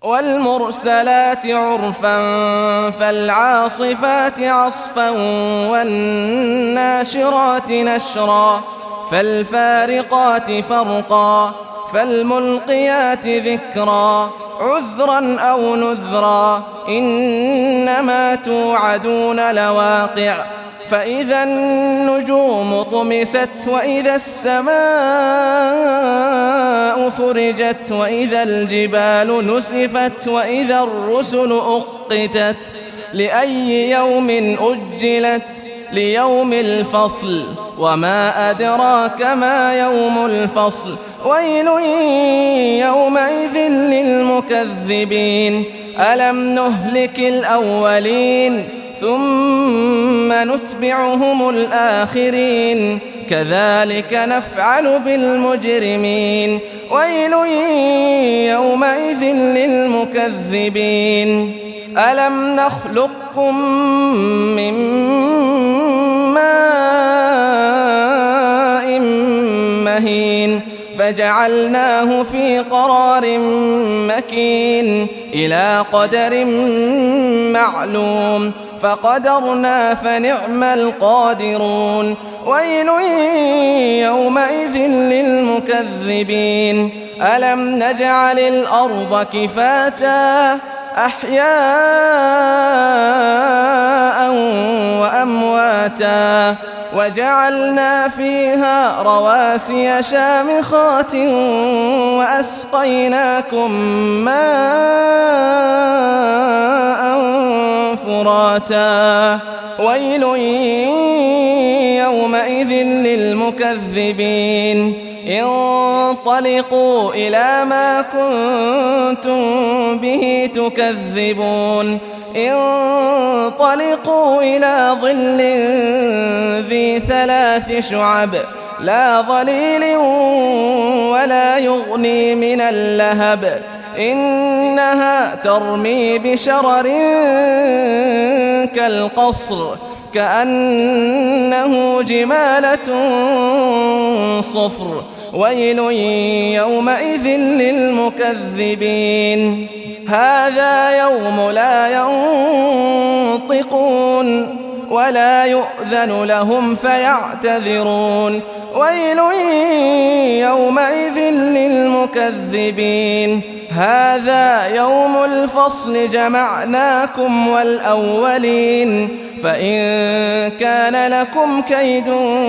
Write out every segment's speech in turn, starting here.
والمرسلات عرفا فالعاصفات عصفا والناشرات نشرا فالفارقات فرقا فالملقيات ذكرا عذرا أو نذرا إنما توعدون لواقع فإذا النجوم طمست وإذا السماء فرجت وإذا الجبال نسفت وإذا الرسل أقتت لأي يوم أجلت ليوم الفصل وما أدراك ما يوم الفصل ويل يومئذ للمكذبين ألم نهلك الأولين ثم نتبعهم الآخرين كذلك نفعل بالمجرمين ويل يومئذ للمكذبين ألم نخلقكم من ماء مهين فجعلناه في قرار مكين إلى قدر معلوم فقدرنا فنعم القادرون ويل يومئذ للمكذبين ألم نجعل الأرض كفاتا أحياء وأمواتا وجعلنا فيها رواسي شامخات وأسقيناكم ماء فراتا ويل يومئذ للمكذبين انطلقوا إلى ما كنتم به تكذبون انطلقوا إلى ظل ذي 3 شعب لا ظليل ولا يغني من اللهب إنها ترمي بشرر كالقصر كأنه جمالة صفر ويل يومئذ للمكذبين هذا يوم لا ينطقون ولا يؤذن لهم فيعتذرون ويل يومئذ للمكذبين هذا يوم الفصل جمعناكم والأولين فإن كان لكم كيد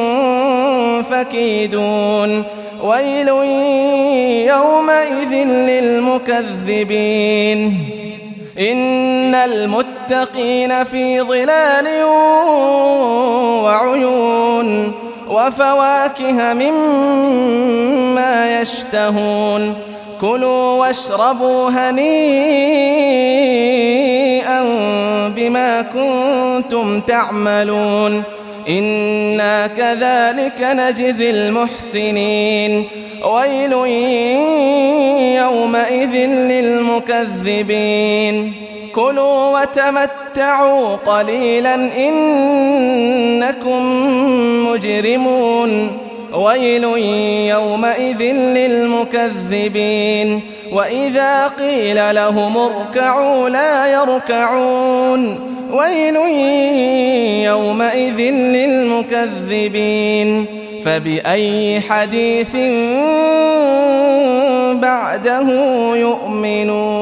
فكيدون ويل يومئذ للمكذبين إن المتقين في ظلال وعيون وفواكه مما يشتهون كلوا واشربوا هنيئا بما كنتم تعملون إنا كذلك نجزي المحسنين ويل يومئذ للمكذبين كلوا وتمتعوا قليلا إنكم مجرمون ويل يومئذ للمكذبين وإذا قيل لهم اركعوا لا يركعون ويل يومئذ للمكذبين فبأي حديث بعده يؤمنون